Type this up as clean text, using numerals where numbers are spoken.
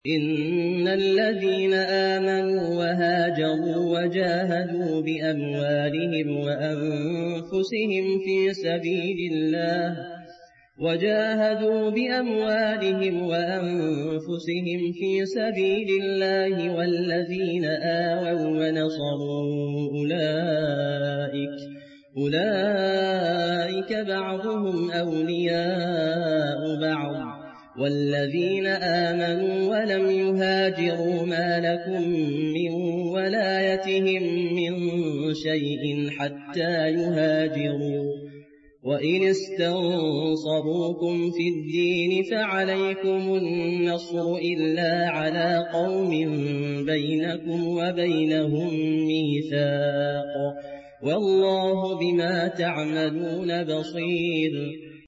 إن الذين آمنوا وهاجروا وجاهدوا بأموالهم وأنفسهم في سبيل الله والذين آووا ونصروا أولئك بعضهم أولياء بعض والذين آمنوا ولم يهاجروا ما لكم من ولايتهم من شيء حتى يهاجروا وإن استنصروكم في الدين فعليكم النصر إلا على قوم بينكم وبينهم ميثاق والله بما تعملون بصير